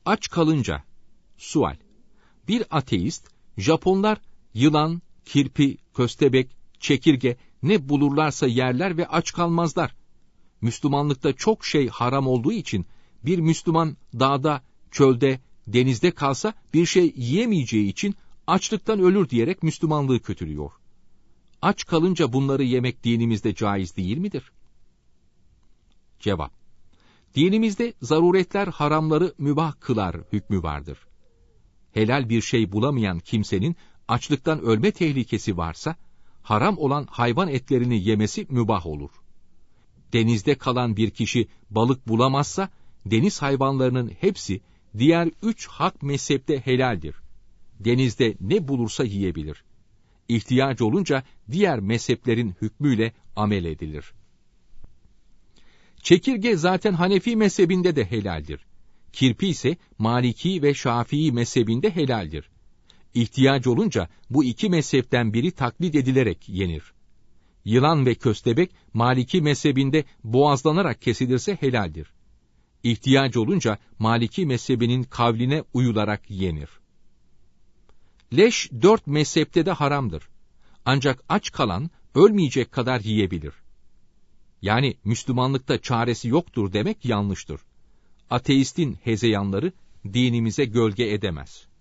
Aç kalınca. Sual. Bir ateist, Japonlar yılan, kirpi, köstebek, çekirge ne bulurlarsa yerler ve aç kalmazlar. Müslümanlıkta çok şey haram olduğu için bir Müslüman dağda, çölde, denizde kalsa bir şey yiyemeyeceği için açlıktan ölür diyerek Müslümanlığı kötülüyor. Aç kalınca bunları yemek dinimizde caiz değil midir? Cevap. Dinimizde zaruretler haramları mübah kılar hükmü vardır. Helal bir şey bulamayan kimsenin açlıktan ölme tehlikesi varsa, haram olan hayvan etlerini yemesi mübah olur. Denizde kalan bir kişi balık bulamazsa, deniz hayvanlarının hepsi diğer 3 hak mezhepte helaldir. Denizde ne bulursa yiyebilir. İhtiyaç olunca diğer mezheplerin hükmüyle amel edilir. Çekirge zaten Hanefi mezhebinde de helaldir. Kirpi ise Maliki ve Şafii mezhebinde helaldir. İhtiyaç olunca bu 2 mezhepten biri taklit edilerek yenir. Yılan ve köstebek Maliki mezhebinde boğazlanarak kesilirse helaldir. İhtiyaç olunca Maliki mezhebinin kavline uyularak yenir. Leş 4 mezhepte de haramdır. Ancak aç kalan ölmeyecek kadar yiyebilir. Yani Müslümanlıkta çaresi yoktur demek yanlıştır. Ateistin hezeyanları dinimize gölge edemez.